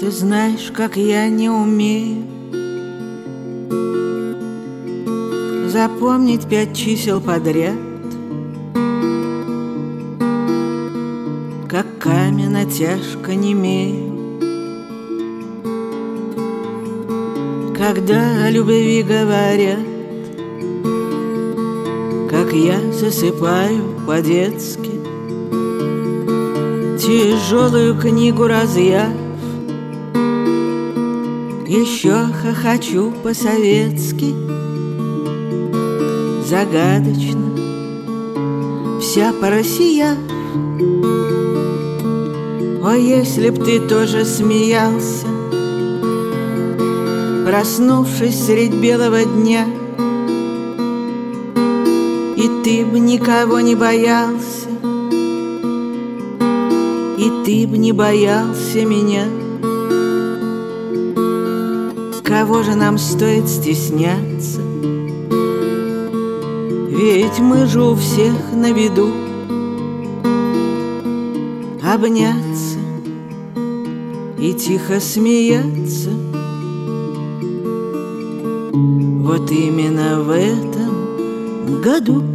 Ты знаешь, как я не умею запомнить 5 чисел подряд, как каменно тяжко немею, когда о любви говорят, как я засыпаю по-детски, тяжелую книгу разъяв, еще хохочу по-советски. Загадочно, вся поросияв. О, если б ты тоже смеялся, проснувшись средь белого дня, и ты б никого не боялся, и ты б не боялся меня. Кого же нам стоит стесняться? Ведь мы же у всех на виду. Обняться и тихо смеяться. Вот именно в этом году.